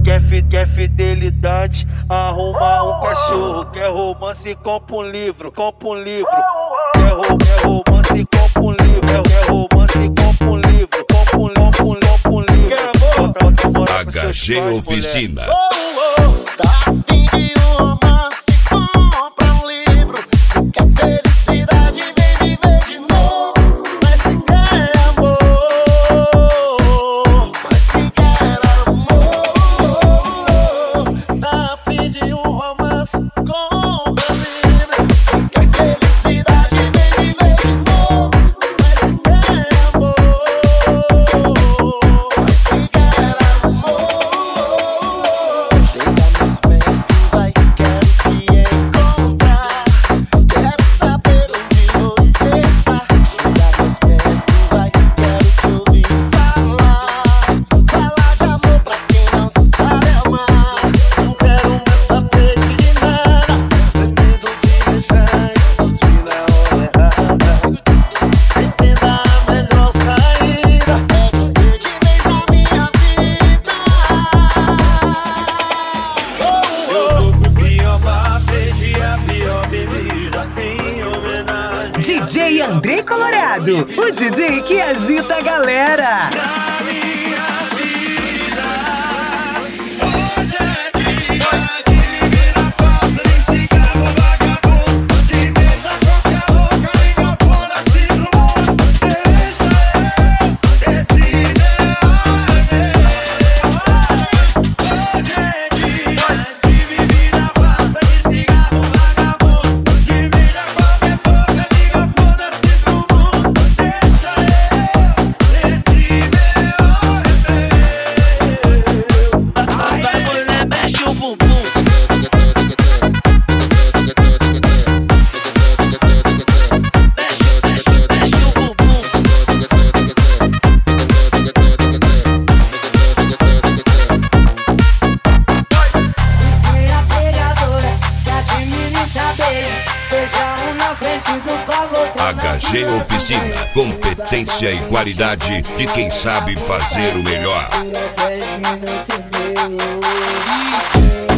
Quer fidelidade, arruma um cachorro. Quer romance, compra um livro, compra um livro. Quer romance, compra um livro. Quer romance, compra um livro, compra um livro. HG Oficina. Tá afim de um romance, compra um livro. Se quer felicidade, vem viver de novo. Mas se quer amor, mas se quer amor. Tá afim de um romance, compra um livro. Se quer felicidade, vem viver de novo. Mas se quer amor, mas se quer amor. Chega mais perto, vai, quero te encontrar. Quero saber onde você está. Chega mais perto, vai, quero te ouvir falar. Falar de amor pra quem não sabe amar. Não quero mais saber de nada. Preciso te deixar e fugir na hora errada. Entenda a melhor saída. É te ter de vez na minha vida. Eu sou o Pior, pedi a pior bebida em homenagem. DJ André Colorado, o DJ que agita a galera. Na minha vida, hoje é dia de viver a farsa de cigarro vagabundo, de beijar qualquer louca, língua fora assim no mundo. Deixa eu, esse meu hoje é dia de viver a farsa de cigarro vagabundo, de beijar qualquer boca, língua fora assim no mundo. Deixa eu, esse meu Vai, mulher, mexe o bumbum. Mexe o bumbum. Minha pegadora, que administra beijo. Beija um na frente do copo, outro na HG Oficina, competência e qualidade de quem sabe fazer o melhor. 10 minutos e meio.